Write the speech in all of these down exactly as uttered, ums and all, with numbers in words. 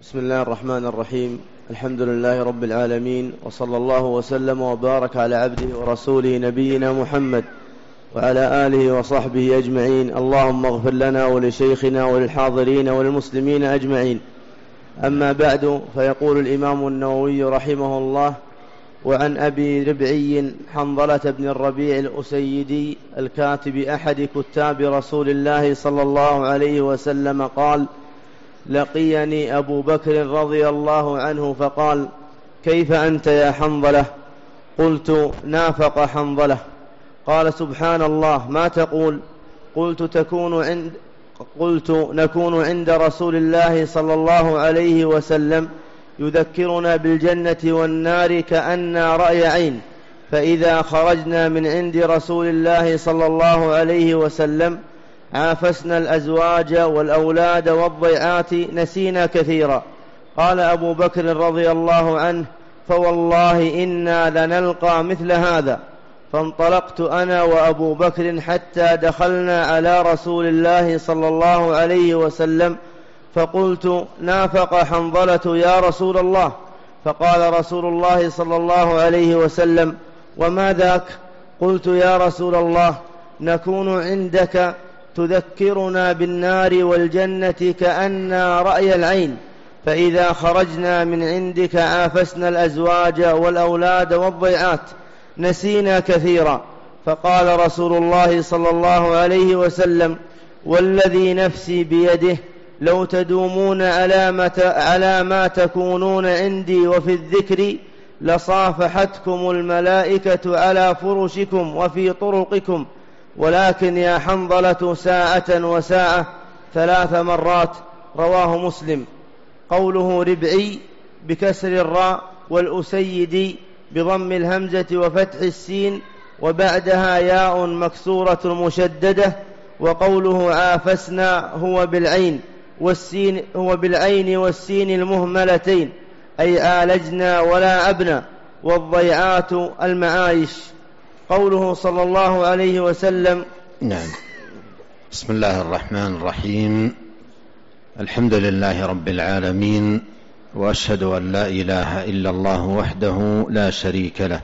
بسم الله الرحمن الرحيم. الحمد لله رب العالمين، وصلى الله وسلم وبارك على عبده ورسوله نبينا محمد وعلى آله وصحبه أجمعين. اللهم اغفر لنا ولشيخنا وللحاضرين وللمسلمين أجمعين. أما بعد، فيقول الإمام النووي رحمه الله: وعن أبي ربعي حنظلة بن الربيع الأسيدي الكاتب أحد كتاب رسول الله صلى الله عليه وسلم قال: لقيني أبو بكر رضي الله عنه فقال: كيف أنت يا حنظلة؟ قلت: نافق حنظلة. قال: سبحان الله، ما تقول؟ قلت: تكون عند قلت نكون عند رسول الله صلى الله عليه وسلم يذكرنا بالجنة والنار كأننا رأي عين، فإذا خرجنا من عند رسول الله صلى الله عليه وسلم عافسنا الأزواج والأولاد والضيعات، نسينا كثيرا. قال أبو بكر رضي الله عنه: فوالله إنا لنلقى مثل هذا. فانطلقت أنا وأبو بكر حتى دخلنا على رسول الله صلى الله عليه وسلم، فقلت: نافق حنظلة يا رسول الله. فقال رسول الله صلى الله عليه وسلم: وما ذاك؟ قلت: يا رسول الله، نكون عندك تذكرنا بالنار والجنة كأننا رأي العين، فإذا خرجنا من عندك عافسنا الأزواج والأولاد والضيعات، نسينا كثيرا. فقال رسول الله صلى الله عليه وسلم: والذي نفسي بيده لو تدومون على ما تكونون عندي وفي الذكر لصافحتكم الملائكة على فرشكم وفي طرقكم، ولكن يا حنظلة ساعة وساعة ثلاث مرات. رواه مسلم. قوله ربعي بكسر الراء، والأسيدي بضم الهمزة وفتح السين وبعدها ياء مكسورة مشددة. وقوله عافسنا هو بالعين والسين هو بالعين والسين المهملتين، أي عالجنا ولا أبنى. والضيعات المعايش. قوله صلى الله عليه وسلم. نعم. بسم الله الرحمن الرحيم. الحمد لله رب العالمين، وأشهد أن لا إله إلا الله وحده لا شريك له،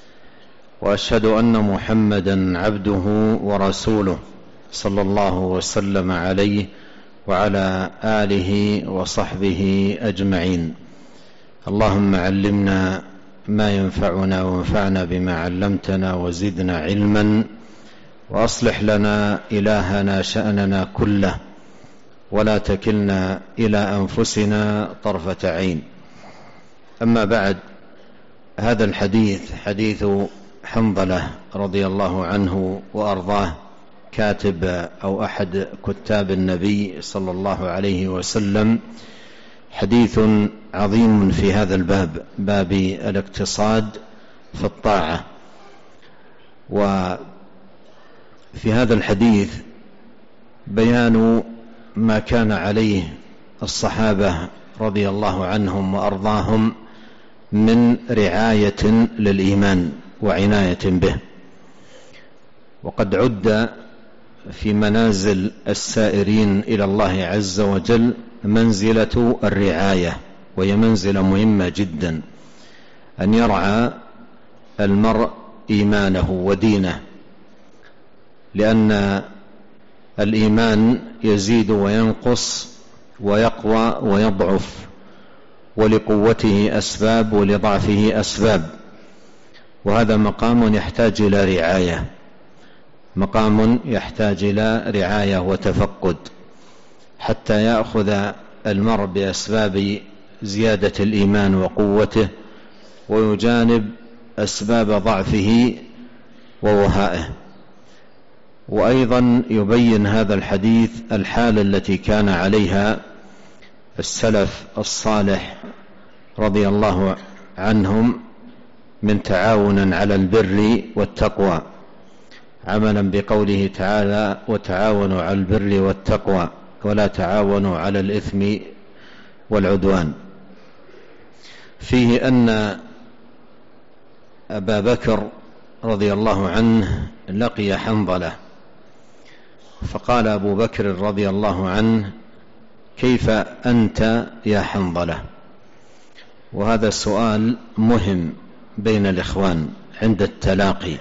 وأشهد أن محمدا عبده ورسوله صلى الله وسلم عليه وعلى آله وصحبه أجمعين. اللهم علمنا ما ينفعنا وانفعنا بما علمتنا وزدنا علما، وأصلح لنا إلهنا شأننا كله، ولا تكلنا إلى أنفسنا طرفة عين. أما بعد، هذا الحديث حديث حنظلة رضي الله عنه وأرضاه، كاتب أو أحد كتاب النبي صلى الله عليه وسلم، حديث عظيم في هذا الباب، باب الاقتصاد في الطاعة. وفي هذا الحديث بيان ما كان عليه الصحابة رضي الله عنهم وأرضاهم من رعاية للإيمان وعناية به. وقد عد في منازل السائرين إلى الله عز وجل منزلة الرعاية، وهي منزلة مهمة جدا، أن يرعى المرء إيمانه ودينه، لأن الإيمان يزيد وينقص ويقوى ويضعف، ولقوته أسباب ولضعفه أسباب، وهذا مقام يحتاج إلى رعاية، مقام يحتاج إلى رعاية وتفقد، حتى يأخذ المرء بأسباب زيادة الإيمان وقوته، ويجانب أسباب ضعفه ووهائه. وأيضا يبين هذا الحديث الحالة التي كان عليها السلف الصالح رضي الله عنهم من تعاون على البر والتقوى، عملا بقوله تعالى: وتعاونوا على البر والتقوى ولا تعاونوا على الإثم والعدوان. فيه أن أبا بكر رضي الله عنه لقي حنظلة، فقال أبو بكر رضي الله عنه: كيف أنت يا حنظلة؟ وهذا سؤال مهم بين الإخوان عند التلاقي،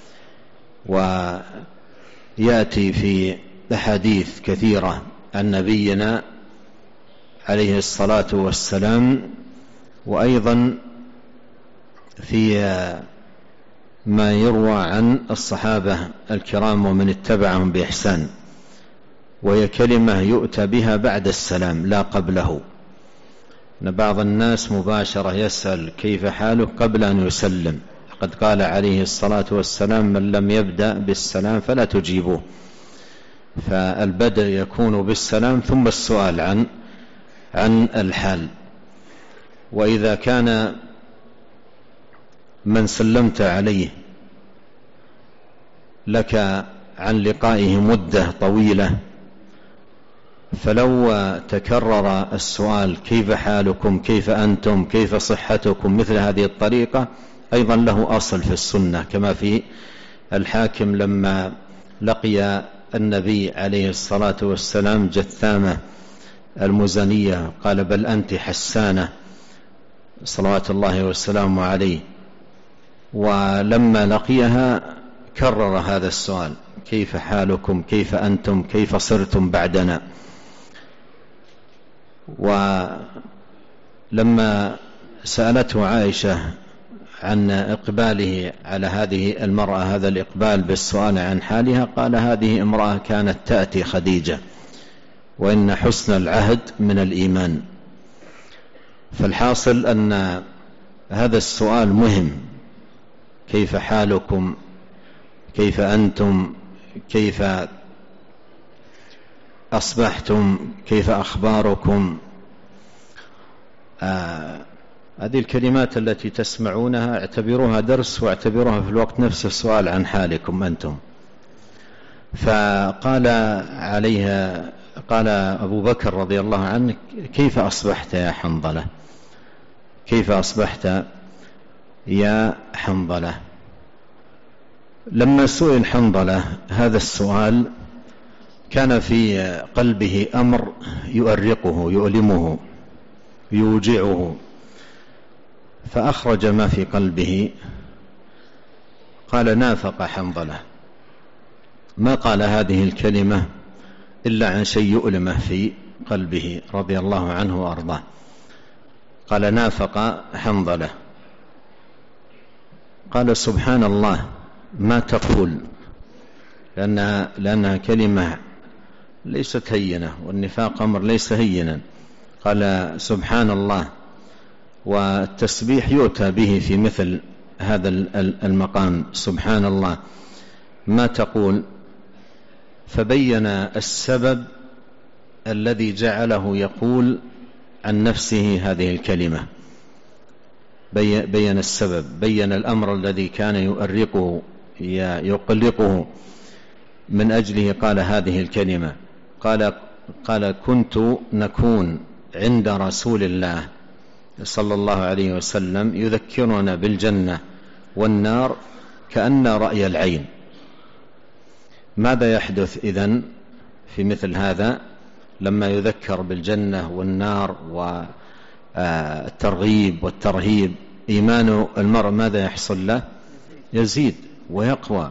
ويأتي في أحاديث كثيرة عن نبينا عليه الصلاة والسلام، وأيضا في ما يروى عن الصحابة الكرام ومن اتبعهم بإحسان، وهي كلمة يؤتى بها بعد السلام لا قبله. أن بعض الناس مباشرة يسأل كيف حاله قبل أن يسلم، قد قال عليه الصلاة والسلام من لم يبدأ بالسلام فلا تجيبوه، فالبدء يكون بالسلام ثم السؤال عن عن الحال. وإذا كان من سلمت عليه لك عن لقائه مدة طويلة، فلو تكرر السؤال كيف حالكم، كيف أنتم، كيف صحتكم، مثل هذه الطريقة أيضا له أصل في السنة، كما في الحاكم لما لقي النبي عليه الصلاة والسلام جثامة المزنية قال بل أنت حسانة صلوات الله والسلام عليه، ولما لقيها كرر هذا السؤال كيف حالكم، كيف أنتم، كيف صرتم بعدنا. ولما سألته عائشة عن إقباله على هذه المرأة، هذا الإقبال بالسؤال عن حالها، قال هذه امرأة كانت تأتي خديجة، وإن حسن العهد من الإيمان. فالحاصل أن هذا السؤال مهم، كيف حالكم، كيف أنتم، كيف أصبحتم، كيف أخباركم. آه هذه الكلمات التي تسمعونها اعتبروها درس، واعتبروها في الوقت نفسه السؤال عن حالكم أنتم. فقال عليها قال أبو بكر رضي الله عنه كيف أصبحت يا حنظلة، كيف أصبحت يا حنظلة. لما سئل حنظلة هذا السؤال كان في قلبه أمر يؤرقه يؤلمه يوجعه، فأخرج ما في قلبه، قال نافق حنظلة. ما قال هذه الكلمة إلا عن شيء يؤلمه في قلبه رضي الله عنه وأرضاه. قال نافق حنظلة. قال سبحان الله ما تقول، لأنها, لأنها كلمة ليست هينة، والنفاق أمر ليس هينا. قال سبحان الله، والتسبيح يؤتى به في مثل هذا المقام، سبحان الله ما تقول. فبين السبب الذي جعله يقول عن نفسه هذه الكلمة، بين السبب، بين الأمر الذي كان يؤرقه يقلقه من أجله قال هذه الكلمة. قال قال كنت نكون عند رسول الله صلى الله عليه وسلم يذكرنا بالجنة والنار كأن رأي العين. ماذا يحدث إذن في مثل هذا لما يذكر بالجنة والنار والترغيب والترهيب؟ إيمان المرء ماذا يحصل له؟ يزيد ويقوى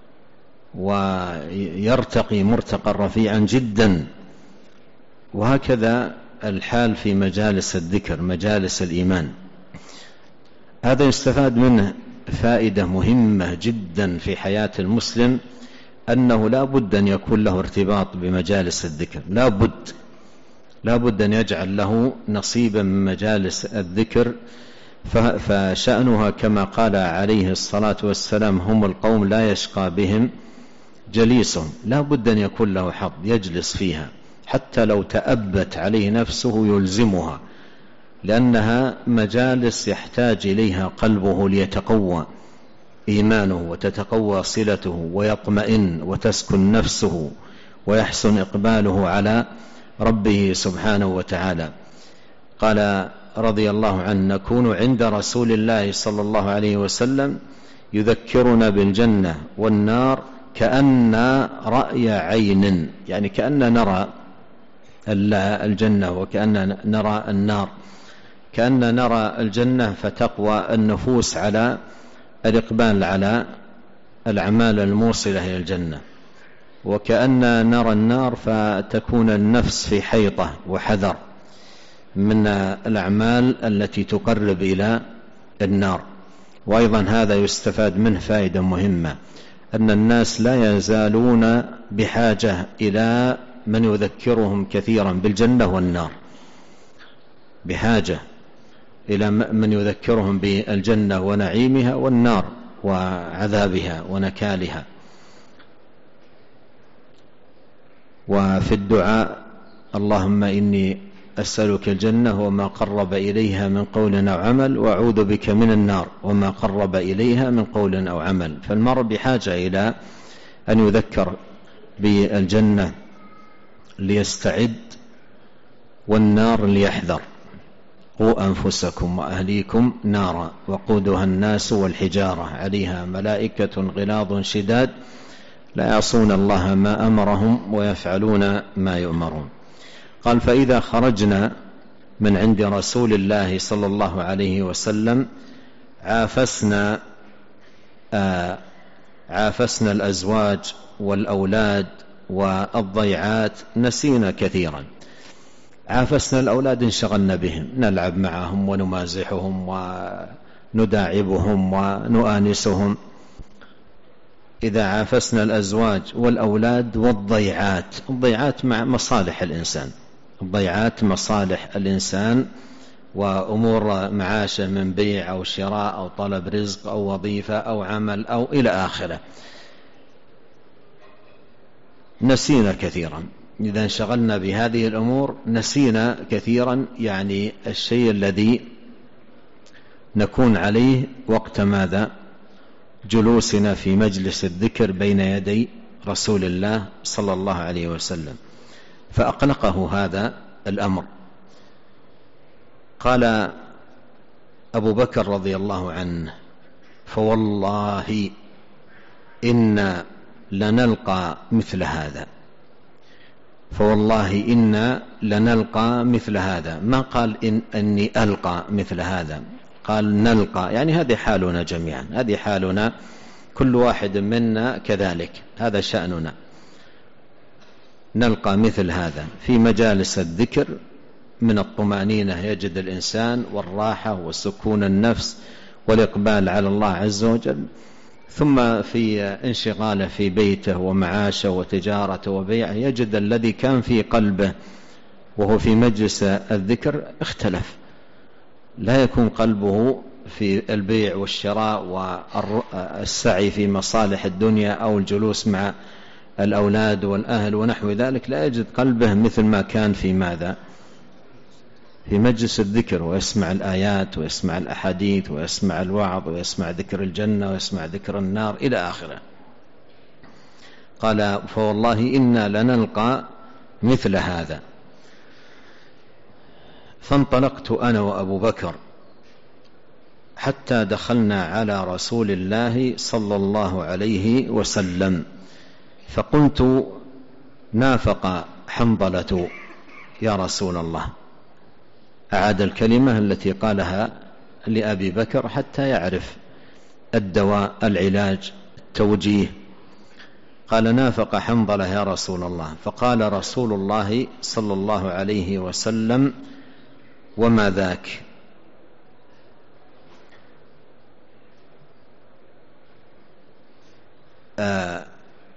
ويرتقي مرتقى رفيعا جدا. وهكذا الحال في مجالس الذكر، مجالس الإيمان. هذا يستفاد منه فائدة مهمة جدا في حياة المسلم، أنه لا بد أن يكون له ارتباط بمجالس الذكر، لا بد لا بد أن يجعل له نصيبا من مجالس الذكر. فشأنها كما قال عليه الصلاة والسلام هم القوم لا يشقى بهم جليسهم. لا بد أن يكون له حظ يجلس فيها، حتى لو تأبت عليه نفسه يلزمها، لأنها مجالس يحتاج إليها قلبه ليتقوى إيمانه وتتقوى صلته ويطمئن وتسكن نفسه ويحسن إقباله على ربه سبحانه وتعالى. قال رضي الله عنه نكون عند رسول الله صلى الله عليه وسلم يذكرنا بالجنة والنار كأن رأي عين، يعني كأن نرى الجنة وكأننا نرى النار، كأننا نرى الجنة فتقوى النفوس على الإقبال على الأعمال الموصلة إلى الجنة، وكأننا نرى النار فتكون النفس في حيطة وحذر من الأعمال التي تقرب إلى النار. وأيضا هذا يستفاد منه فائدة مهمة، أن الناس لا يزالون بحاجة إلى من يذكرهم كثيرا بالجنة والنار، بحاجة إلى من يذكرهم بالجنة ونعيمها والنار وعذابها ونكالها. وفي الدعاء اللهم إني أسألك الجنة وما قرب إليها من قول أو عمل، وأعوذ بك من النار وما قرب إليها من قول أو عمل. فالمرء بحاجة إلى أن يذكر بالجنة ليستعد، والنار ليحذر. قوا أنفسكم وأهليكم نارا وقودها الناس والحجارة عليها ملائكة غلاظ شداد لا يعصون الله ما أمرهم ويفعلون ما يؤمرون. قال فإذا خرجنا من عند رسول الله صلى الله عليه وسلم عافسنا آه عافسنا الأزواج والأولاد والضيعات، نسينا كثيرا. عافسنا الأولاد انشغلنا بهم، نلعب معهم ونمازحهم ونداعبهم ونؤانسهم. إذا عافسنا الأزواج والأولاد والضيعات، الضيعات مع مصالح الإنسان، الضيعات مصالح الإنسان وأمور معاشه من بيع أو شراء أو طلب رزق أو وظيفة أو عمل أو إلى آخره، نسينا كثيرا. إذا انشغلنا بهذه الأمور نسينا كثيرا، يعني الشيء الذي نكون عليه وقت ماذا؟ جلوسنا في مجلس الذكر بين يدي رسول الله صلى الله عليه وسلم. فأقلقه هذا الأمر. قال أبو بكر رضي الله عنه فوالله إنا لنلقى مثل هذا، فوالله إنا لنلقى مثل هذا. ما قال إن أني ألقى مثل هذا، قال نلقى، يعني هذه حالنا جميعا، هذه حالنا كل واحد منا كذلك، هذا شأننا. نلقى مثل هذا في مجالس الذكر من الطمأنينة يجد الإنسان والراحة وسكون النفس والإقبال على الله عز وجل، ثم في انشغاله في بيته ومعاشه وتجارته وبيعه يجد الذي كان في قلبه وهو في مجلس الذكر اختلف، لا يكون قلبه في البيع والشراء والسعي في مصالح الدنيا أو الجلوس مع الأولاد والأهل ونحو ذلك، لا يجد قلبه مثل ما كان في ماذا؟ في مجلس الذكر، ويسمع الآيات ويسمع الأحاديث ويسمع الوعظ ويسمع ذكر الجنة ويسمع ذكر النار إلى آخره. قال فوالله إنا لنلقى مثل هذا. فانطلقت أنا وأبو بكر حتى دخلنا على رسول الله صلى الله عليه وسلم، فقلت نافق حنظلة يا رسول الله. أعاد الكلمة التي قالها لأبي بكر حتى يعرف الدواء، العلاج، التوجيه. قال نافق حنظلة يا رسول الله. فقال رسول الله صلى الله عليه وسلم وما ذاك؟ آه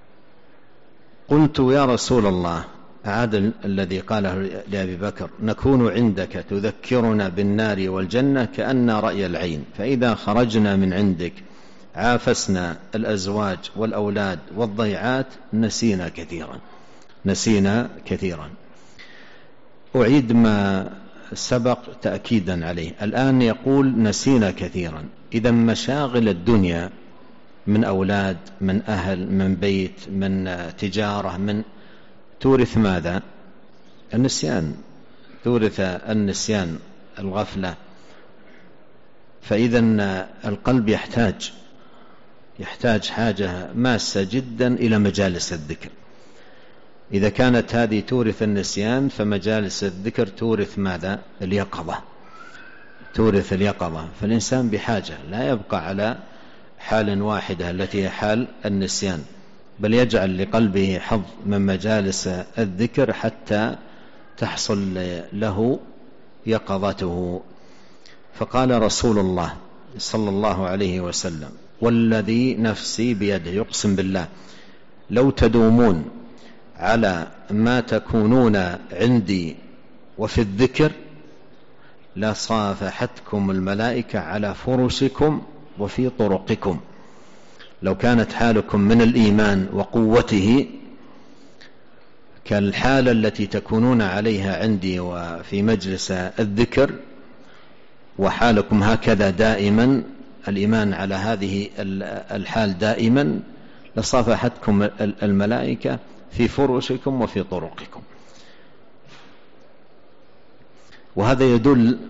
قلت يا رسول الله، أعاد الذي قاله لأبي بكر، نكون عندك تذكرنا بالنار والجنة كأن رأي العين، فإذا خرجنا من عندك عافسنا الأزواج والأولاد والضيعات، نسينا كثيرا، نسينا كثيرا. أعيد ما سبق تأكيدا عليه. الآن يقول نسينا كثيرا. إذا مشاغل الدنيا من أولاد، من أهل، من بيت، من تجارة، من تورث ماذا؟ النسيان، تورث النسيان، الغفلة. فإذا القلب يحتاج يحتاج حاجة ماسة جدا إلى مجالس الذكر. إذا كانت هذه تورث النسيان فمجالس الذكر تورث ماذا؟ اليقظة، تورث اليقظة. فالإنسان بحاجة لا يبقى على حال واحدة التي هي حال النسيان، بل يجعل لقلبه حظ من مجالس الذكر حتى تحصل له يقظته. فقال رسول الله صلى الله عليه وسلم: والذي نفسي بيده، يقسم بالله لو تدومون على ما تكونون عندي وفي الذكر لصافحتكم الملائكة على فرشكم وفي طرقكم. لو كانت حالكم من الإيمان وقوته كالحالة التي تكونون عليها عندي وفي مجلس الذكر، وحالكم هكذا دائما، الإيمان على هذه الحال دائما، لصافحتكم الملائكة في فرشكم وفي طرقكم. وهذا يدل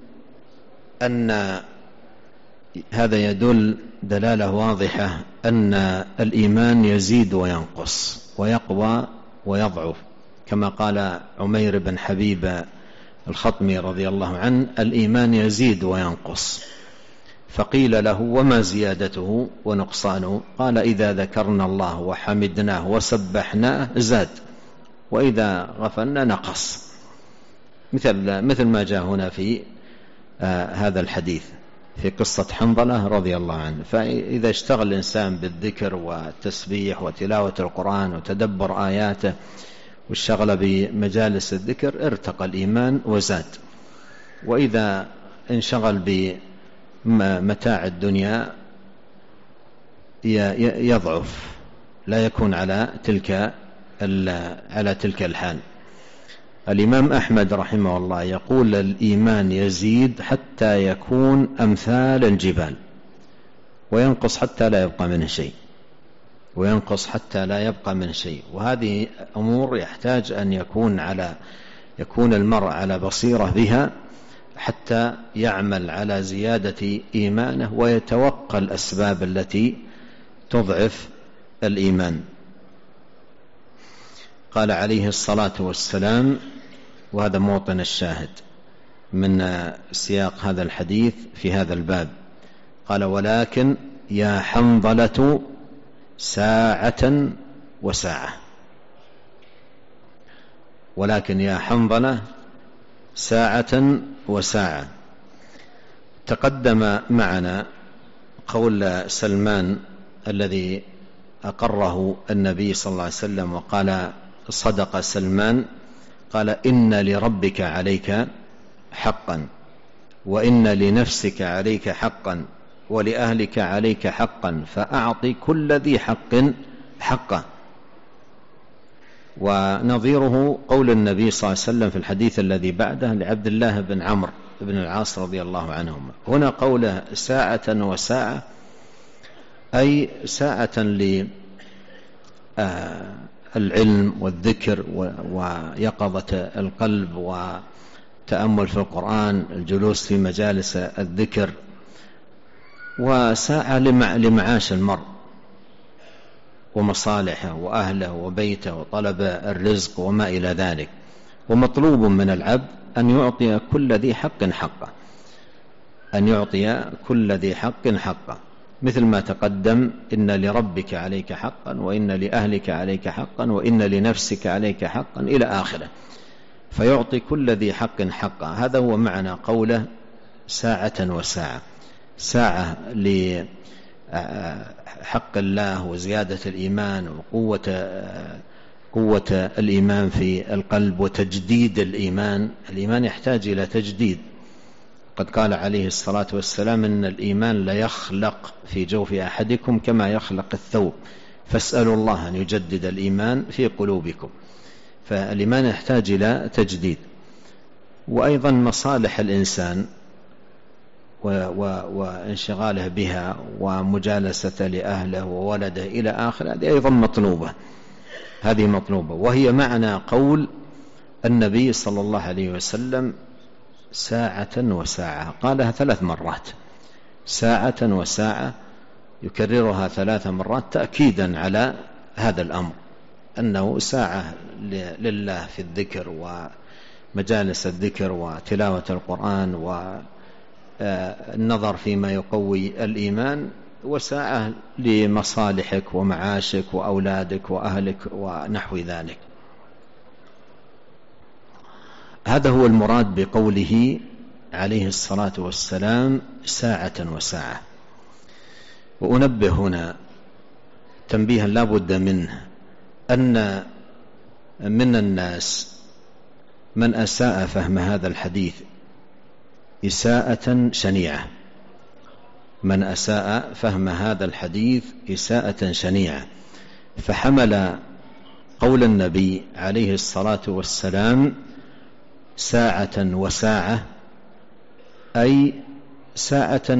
أن هذا يدل دلالة واضحة أن الإيمان يزيد وينقص ويقوى ويضعف، كما قال عمير بن حبيب الخطمي رضي الله عنه: الإيمان يزيد وينقص. فقيل له: وما زيادته ونقصانه؟ قال: إذا ذكرنا الله وحمدناه وسبحناه زاد، وإذا غفلنا نقص، مثل مثل ما جاء هنا في آه هذا الحديث في قصة حنظلة رضي الله عنه. فإذا اشتغل الإنسان بالذكر والتسبيح وتلاوة القرآن وتدبر آياته والشغل بمجالس الذكر ارتقى الإيمان وزاد. وإذا انشغل بمتاع الدنيا يضعف، لا يكون على تلك على تلك الحال. الإمام أحمد رحمه الله يقول: الإيمان يزيد حتى يكون أمثال الجبال، وينقص حتى لا يبقى منه شيء، وينقص حتى لا يبقى منه شيء. وهذه أمور يحتاج أن يكون على يكون المرء على بصيرة بها حتى يعمل على زيادة إيمانه ويتوقى الأسباب التي تضعف الإيمان. قال عليه الصلاة والسلام، وهذا موطن الشاهد من سياق هذا الحديث في هذا الباب، قال: ولكن يا حنظلة ساعة وساعة. ولكن يا حنظلة ساعة وساعة. تقدم معنا قول سلمان الذي أقره النبي صلى الله عليه وسلم وقال: صدق سلمان، قال: إن لربك عليك حقا، وإن لنفسك عليك حقا، ولأهلك عليك حقا، فأعطي كل ذي حق حقه. ونظيره قول النبي صلى الله عليه وسلم في الحديث الذي بعده لعبد الله بن عمرو بن العاص رضي الله عنهما. هنا قوله ساعة وساعة، أي ساعة للعلم والذكر ويقظة القلب وتأمل في القرآن، الجلوس في مجالس الذكر، وساعة لمعاش المرء ومصالحه وأهله وبيته وطلب الرزق وما إلى ذلك. ومطلوب من العبد أن يعطي كل ذي حق حقه، أن يعطي كل ذي حق حقه، مثل ما تقدم: إن لربك عليك حقا، وإن لأهلك عليك حقا، وإن لنفسك عليك حقا، إلى آخره. فيعطي كل ذي حق حقه. هذا هو معنى قوله ساعة وساعة. ساعة لحق الله وزيادة الإيمان وقوة قوة الإيمان في القلب وتجديد الإيمان. الإيمان يحتاج إلى تجديد. قد قال عليه الصلاة والسلام: إن الإيمان ليخلق في جوف أحدكم كما يخلق الثوب، فاسألوا الله أن يجدد الإيمان في قلوبكم. فالإيمان يحتاج إلى تجديد. وأيضا مصالح الإنسان وانشغاله بها ومجالسة لأهله وولده إلى آخر، هذه أيضا مطلوبة، هذه مطلوبة. وهي معنى قول النبي صلى الله عليه وسلم: ساعة وساعة. قالها ثلاث مرات، ساعة وساعة، يكررها ثلاث مرات تأكيدا على هذا الأمر، أنه ساعة لله في الذكر ومجالس الذكر وتلاوة القرآن والنظر فيما يقوي الإيمان، وساعة لمصالحك ومعاشك وأولادك وأهلك ونحو ذلك. هذا هو المراد بقوله عليه الصلاة والسلام ساعة وساعة. وأنبه هنا تنبيها لا بد منه، أن من الناس من أساء فهم هذا الحديث إساءة شنيعة، من أساء فهم هذا الحديث إساءة شنيعة، فحمل قول النبي عليه الصلاة والسلام ساعة وساعة أي ساعة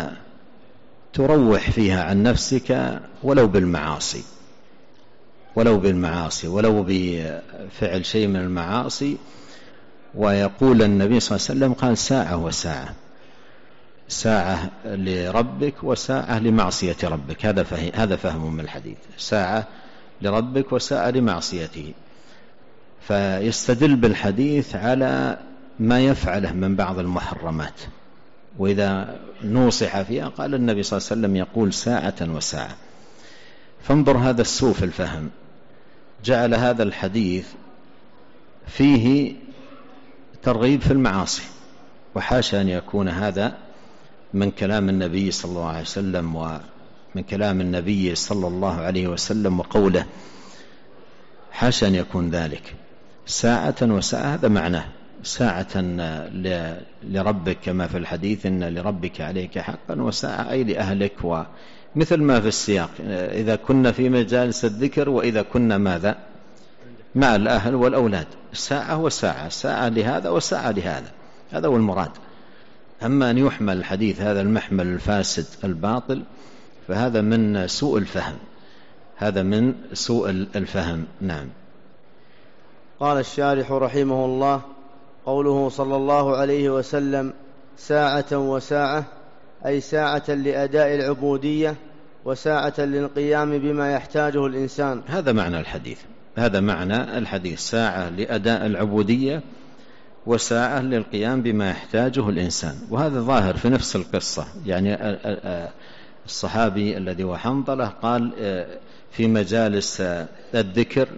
تروح فيها عن نفسك ولو بالمعاصي، ولو بالمعاصي ولو بفعل شيء من المعاصي. ويقول النبي صلى الله عليه وسلم قال ساعة وساعة، ساعة لربك وساعة لمعصية ربك. هذا فهم, هذا فهم من الحديث، ساعة لربك وساعة لمعصيته. فيستدل بالحديث على ما يفعله من بعض المحرمات، وإذا نوصح فيها قال النبي صلى الله عليه وسلم يقول ساعة وساعة. فانظر هذا السوء في الفهم، جعل هذا الحديث فيه ترغيب في المعاصي، وحاشا أن يكون هذا من كلام النبي صلى الله عليه وسلم ومن كلام النبي صلى الله عليه وسلم وقوله، حاشا أن يكون ذلك. ساعة وساعة هذا معناه، ساعة لربك كما في الحديث إن لربك عليك حقا، وساعة أي لأهلك، ومثل ما في السياق إذا كنا في مجالس الذكر وإذا كنا ماذا مع الأهل والأولاد، ساعة وساعة، ساعة لهذا وساعة لهذا، هذا هو المراد. أما أن يحمل الحديث هذا المحمل الفاسد الباطل فهذا من سوء الفهم، هذا من سوء الفهم. نعم. قال الشارح رحمه الله: قوله صلى الله عليه وسلم ساعة وساعة أي ساعة لأداء العبودية وساعة للقيام بما يحتاجه الإنسان. هذا معنى الحديث، هذا معنى الحديث، ساعة لأداء العبودية وساعة للقيام بما يحتاجه الإنسان. وهذا ظاهر في نفس القصة، يعني الصحابي الذي هو حنظلة قال في مجالس الذكر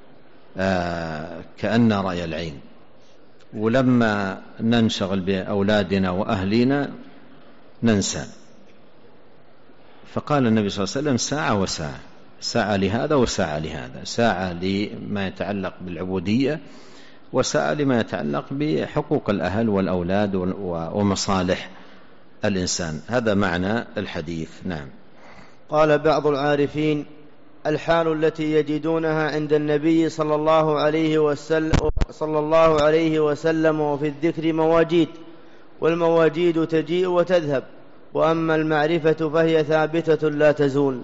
كأن رأي العين، ولما ننشغل بأولادنا وأهلنا ننسى. فقال النبي صلى الله عليه وسلم ساعة وساعة، ساعة لهذا وساعة لهذا، ساعة لما يتعلق بالعبودية وساعة لما يتعلق بحقوق الأهل والأولاد ومصالح الإنسان. هذا معنى الحديث. نعم. قال بعض العارفين: الحال التي يجدونها عند النبي صلى الله عليه وسلم, صلى الله عليه وسلم وفي الذكر مواجيد، والمواجيد تجيء وتذهب، وأما المعرفة فهي ثابتة لا تزول.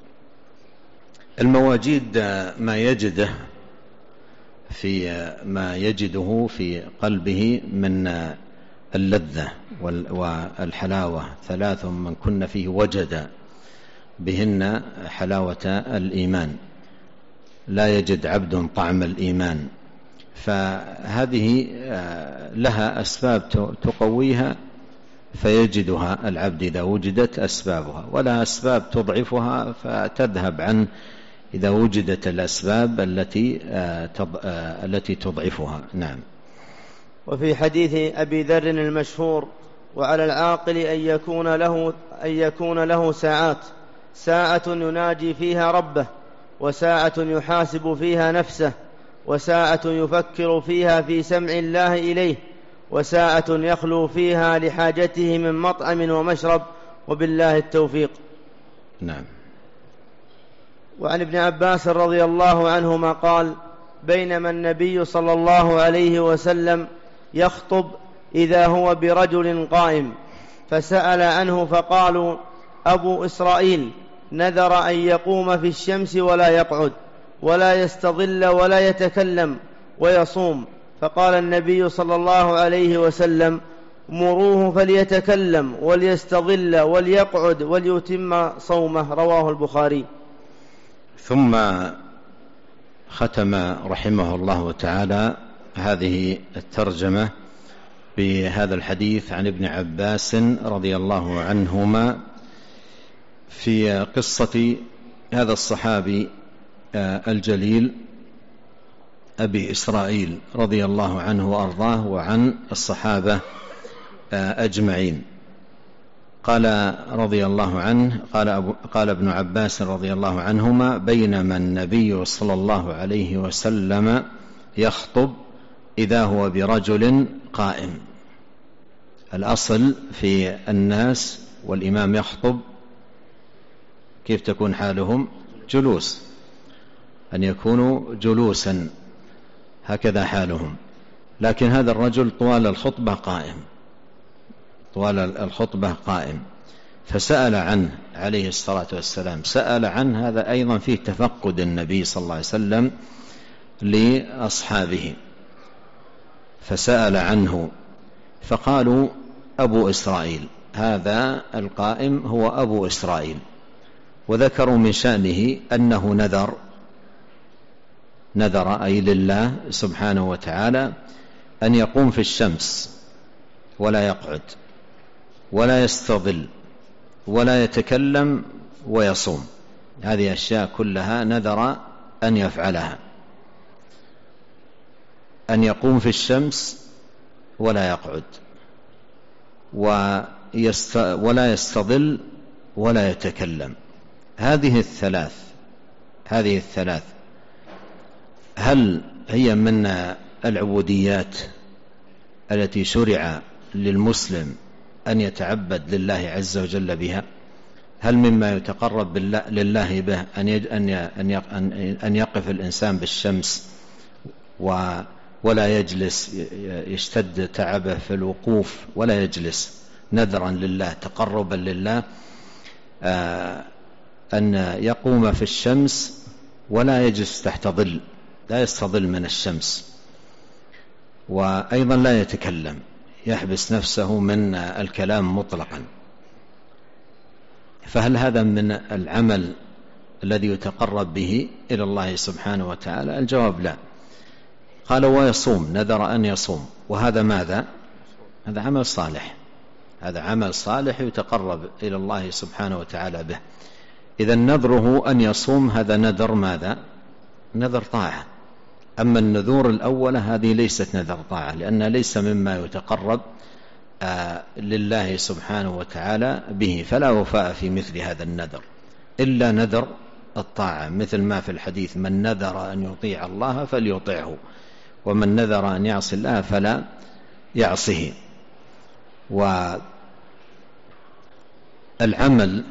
المواجيد ما يجده في ما يجده في قلبه من اللذة والحلاوة، ثلاث من كن فيه وجد بهن حلاوة الإيمان، لا يجد عبد طعم الإيمان. فهذه لها أسباب تقويها فيجدها العبد إذا وجدت أسبابها، ولا أسباب تضعفها فتذهب عنه إذا وجدت الأسباب التي التي تضعفها. نعم. وفي حديث أبي ذر المشهور: وعلى العاقل أن يكون له أن يكون له ساعات، ساعة يناجي فيها ربه، وساعة يحاسب فيها نفسه، وساعة يفكر فيها في سمع الله إليه، وساعة يخلو فيها لحاجته من مطعم ومشرب، وبالله التوفيق. نعم. وعن ابن عباس رضي الله عنهما قال: بينما النبي صلى الله عليه وسلم يخطب إذا هو برجل قائم، فسأل عنه فقالوا: أبو إسرائيل نذر أن يقوم في الشمس ولا يقعد ولا يستظل ولا يتكلم ويصوم. فقال النبي صلى الله عليه وسلم: مروه فليتكلم وليستظل وليقعد وليتم صومه. رواه البخاري. ثم ختم رحمه الله تعالى هذه الترجمة بهذا الحديث عن ابن عباس رضي الله عنهما في قصة هذا الصحابي الجليل أبي إسرائيل رضي الله عنه وأرضاه وعن الصحابة أجمعين. قال رضي الله عنه قال, أبو قال ابن عباس رضي الله عنهما: بينما النبي صلى الله عليه وسلم يخطب إذا هو برجل قائم. الأصل في الناس والإمام يخطب كيف تكون حالهم؟ جلوس، أن يكونوا جلوسا، هكذا حالهم. لكن هذا الرجل طوال الخطبة قائم، طوال الخطبة قائم، فسأل عنه عليه الصلاة والسلام. سأل عنه، هذا أيضا فيه تفقد النبي صلى الله عليه وسلم لأصحابه، فسأل عنه فقالوا: أبو إسرائيل، هذا القائم هو أبو إسرائيل. وذكروا من شأنه أنه نذر نذر أي لله سبحانه وتعالى أن يقوم في الشمس ولا يقعد ولا يستظل ولا يتكلم ويصوم. هذه أشياء كلها نذر أن يفعلها، أن يقوم في الشمس ولا يقعد ولا يستظل ولا يتكلم. هذه الثلاث هذه الثلاث هل هي من العبوديات التي شرع للمسلم أن يتعبد لله عز وجل بها؟ هل مما يتقرب لله به أن يقف الإنسان بالشمس ولا يجلس، يشتد تعبه في الوقوف ولا يجلس نذرا لله تقربا لله، أن يقوم في الشمس ولا يجلس تحت ظل، لا يستظل من الشمس، وأيضا لا يتكلم، يحبس نفسه من الكلام مطلقا. فهل هذا من العمل الذي يتقرب به إلى الله سبحانه وتعالى؟ الجواب لا. قال: ويصوم، نذر أن يصوم، وهذا ماذا؟ هذا عمل صالح، هذا عمل صالح يتقرب إلى الله سبحانه وتعالى به. إذا نذره أن يصوم هذا نذر ماذا؟ نذر طاعة. أما النذور الأولى هذه ليست نذر طاعة، لأنها ليس مما يتقرب آه لله سبحانه وتعالى به، فلا وفاء في مثل هذا النذر إلا نذر الطاعة، مثل ما في الحديث: من نذر أن يطيع الله فليطيعه، ومن نذر أن يعصي الله فلا يعصه. والعمل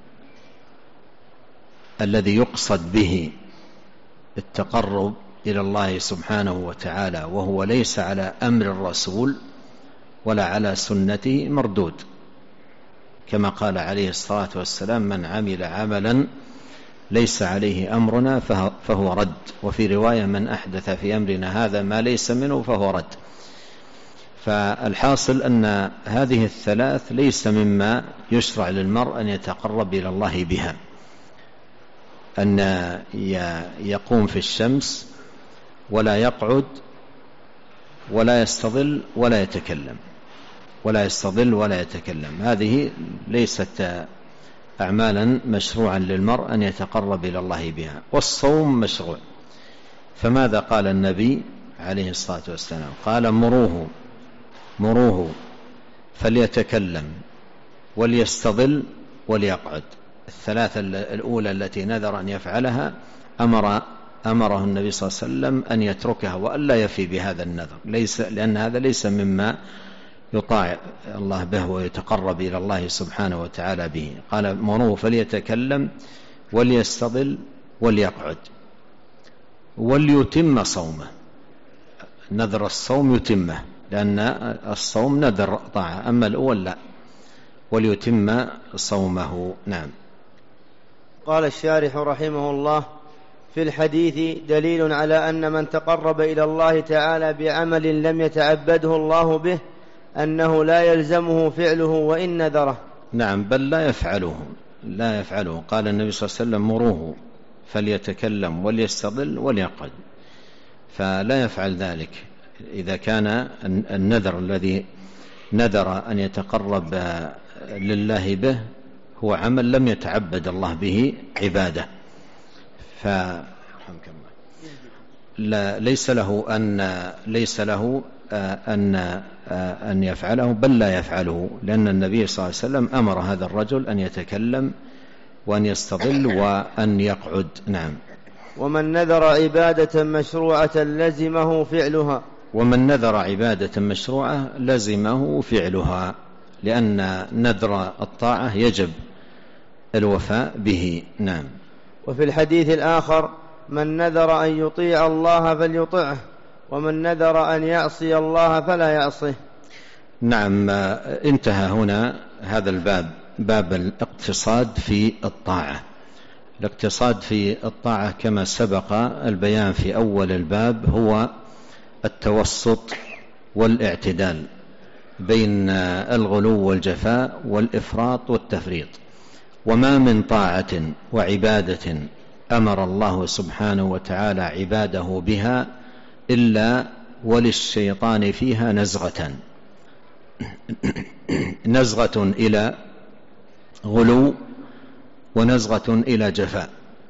الذي يقصد به التقرب إلى الله سبحانه وتعالى وهو ليس على أمر الرسول ولا على سنته مردود، كما قال عليه الصلاة والسلام: من عمل عملا ليس عليه أمرنا فهو رد. وفي رواية: من أحدث في أمرنا هذا ما ليس منه فهو رد. فالحاصل أن هذه الثلاث ليس مما يشرع للمرء أن يتقرب إلى الله بها، أن يقوم في الشمس ولا يقعد ولا يستظل ولا يتكلم ولا يستظل ولا يتكلم. هذه ليست أعمالا مشروعا للمرء أن يتقرب إلى الله بها. والصوم مشروع، فماذا قال النبي عليه الصلاة والسلام؟ قال: مروه مروه فليتكلم وليستظل وليقعد. الثلاثة الأولى التي نذر أن يفعلها أمر أمره النبي صلى الله عليه وسلم أن يتركها وألا يفي بهذا النذر، ليس لأن هذا ليس مما يطاع الله به ويتقرب إلى الله سبحانه وتعالى به. قال: مروه فليتكلم وليستظل وليقعد وليتم صومه. نذر الصوم يتمه، لأن الصوم نذر طاعة، أما الأول لا. وليتم صومه. نعم. قال الشارح رحمه الله: في الحديث دليل على أن من تقرب إلى الله تعالى بعمل لم يتعبده الله به أنه لا يلزمه فعله وإن نذره. نعم، بل لا يفعله لا يفعله. قال النبي صلى الله عليه وسلم: مروه فليتكلم وليستظل وليقعد، فلا يفعل ذلك. إذا كان النذر الذي نذر أن يتقرب لله به هو عمل لم يتعبد الله به عبادة، فليس له أن ليس له أن أن يفعله، بل لا يفعله، لأن النبي صلى الله عليه وسلم أمر هذا الرجل أن يتكلم وأن يستظل وأن يقعد. نعم. ومن نذر عبادة مشروعة لزمه فعلها. ومن نذر عبادة مشروعة لزمه فعلها، لأن نذر الطاعة يجب الوفاء به. نعم. وفي الحديث الآخر: من نذر أن يطيع الله فليطعه، ومن نذر أن يعصي الله فلا يعصيه. نعم. انتهى هنا هذا الباب، باب الاقتصاد في الطاعة. الاقتصاد في الطاعة كما سبق البيان في أول الباب هو التوسط والاعتدال بين الغلو والجفاء والإفراط والتفريط. وما من طاعة وعبادة أمر الله سبحانه وتعالى عباده بها إلا وللشيطان فيها نزغة نزغة إلى غلو ونزغة إلى جفاء.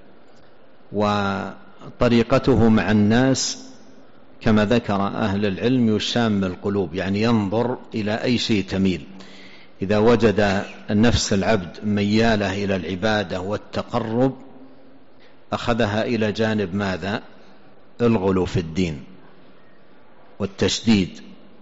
وطريقته مع الناس كما ذكر أهل العلم يشام القلوب، يعني ينظر إلى أي شيء تميل. إذا وجد نفس العبد ميالة إلى العبادة والتقرب أخذها إلى جانب ماذا؟ الغلو في الدين والتشديد،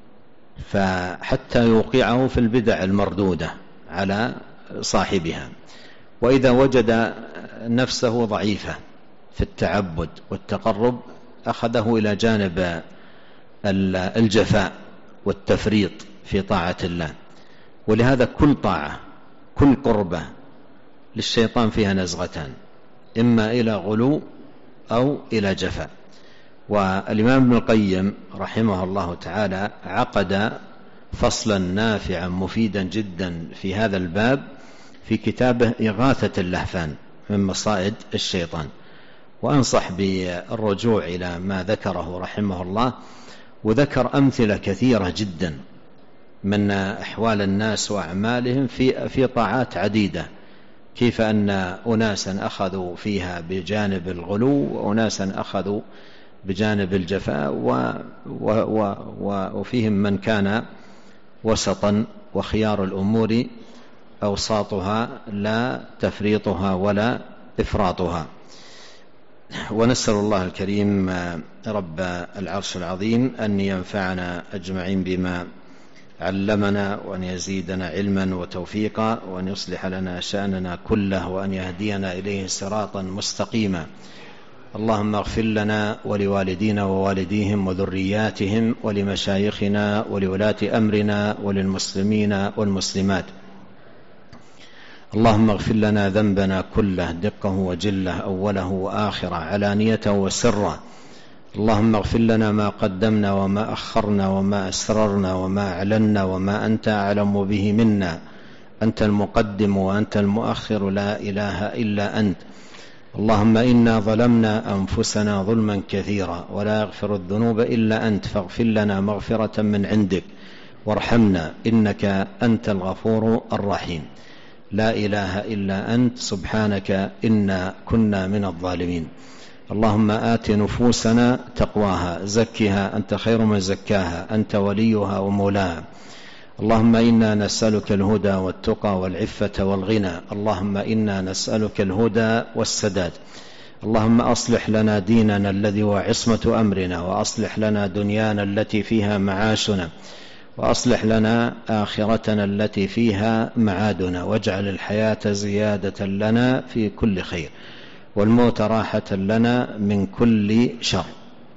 فحتى يوقعه في البدع المردودة على صاحبها. وإذا وجد نفسه ضعيفة في التعبد والتقرب أخذه إلى جانب الجفاء والتفريط في طاعة الله. ولهذا كل طاعة كل قربة للشيطان فيها نزغتان، إما إلى غلو أو إلى جفاء. والإمام ابن القيم رحمه الله تعالى عقد فصلا نافعا مفيدا جدا في هذا الباب في كتابه إغاثة اللهفان من مصائد الشيطان، وأنصح بالرجوع إلى ما ذكره رحمه الله. وذكر أمثلة كثيرة جدا من أحوال الناس وأعمالهم في في طاعات عديدة، كيف أن أناسا أخذوا فيها بجانب الغلو وأناسا أخذوا بجانب الجفاء، و و و وفيهم من كان وسطا، وخيار الأمور أوساطها لا تفريطها ولا إفراطها. ونسأل الله الكريم رب العرش العظيم أن ينفعنا أجمعين بما علمنا، وأن يزيدنا علما وتوفيقا، وأن يصلح لنا شأننا كله، وأن يهدينا إليه صراطا مستقيما. اللهم اغفر لنا ولوالدينا ووالديهم وذرياتهم ولمشايخنا ولولاة أمرنا وللمسلمين والمسلمات. اللهم اغفر لنا ذنبنا كله دقه وجله، أوله وآخره، علانيته وسره. اللهم اغفر لنا ما قدمنا وما أخرنا وما أسررنا وما أعلنا وما أنت أعلم به منا. أنت المقدم وأنت المؤخر، لا إله إلا أنت. اللهم إنا ظلمنا أنفسنا ظلما كثيرا ولا يغفر الذنوب إلا أنت، فاغفر لنا مغفرة من عندك وارحمنا إنك أنت الغفور الرحيم. لا إله إلا أنت، سبحانك إنا كنا من الظالمين. اللهم آت نفوسنا تقواها، زكها أنت خير من زكاها، أنت وليها ومولاها. اللهم إنا نسألك الهدى والتقى والعفة والغنى. اللهم إنا نسألك الهدى والسداد. اللهم أصلح لنا ديننا الذي هو عصمة أمرنا، وأصلح لنا دنيانا التي فيها معاشنا، وأصلح لنا آخرتنا التي فيها معادنا، واجعل الحياة زيادة لنا في كل خير، والموت راحة لنا من كل شر.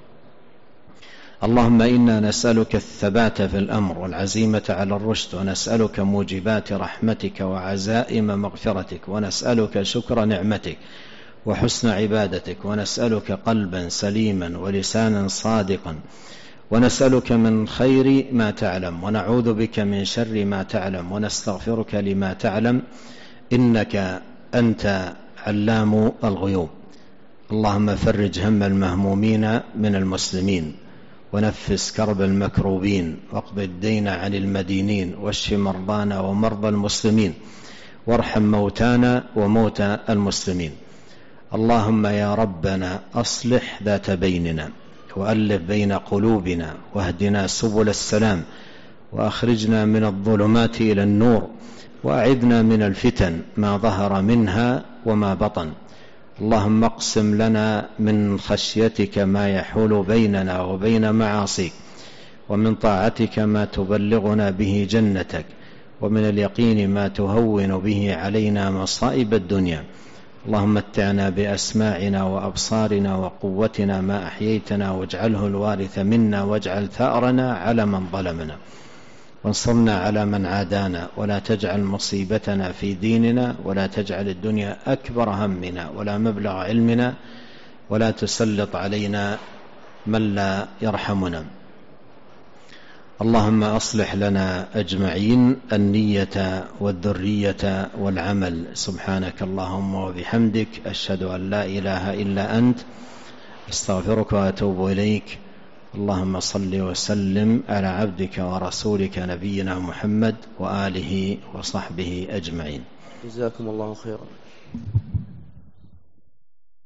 اللهم إنا نسألك الثبات في الأمر والعزيمة على الرشد، ونسألك موجبات رحمتك وعزائم مغفرتك، ونسألك شكر نعمتك وحسن عبادتك، ونسألك قلبا سليما ولسانا صادقا، ونسألك من خير ما تعلم، ونعوذ بك من شر ما تعلم، ونستغفرك لما تعلم، إنك أنت علام الغيوب. اللهم فرج هم المهمومين من المسلمين، ونفس كرب المكروبين، واقض الدين عن المدينين، واشف مرضانا ومرضى المسلمين، وارحم موتانا وموتى المسلمين. اللهم يا ربنا أصلح ذات بيننا، وألف بين قلوبنا، واهدنا سبل السلام، وأخرجنا من الظلمات إلى النور، وأعذنا من الفتن ما ظهر منها وما بطن. اللهم اقسم لنا من خشيتك ما يحول بيننا وبين معاصيك، ومن طاعتك ما تبلغنا به جنتك، ومن اليقين ما تهون به علينا مصائب الدنيا. اللهم متعنا بأسماعنا وأبصارنا وقوتنا ما أحييتنا، واجعله الوارث منا، واجعل ثأرنا على من ظلمنا، وانصرنا على من عادانا، ولا تجعل مصيبتنا في ديننا، ولا تجعل الدنيا أكبر همنا ولا مبلغ علمنا، ولا تسلط علينا من لا يرحمنا. اللهم أصلح لنا أجمعين النية والذرية والعمل. سبحانك اللهم وبحمدك، أشهد أن لا إله إلا أنت، استغفرك وأتوب إليك. اللهم صل وسلم على عبدك ورسولك نبينا محمد وآله وصحبه أجمعين. جزاكم الله خيرا.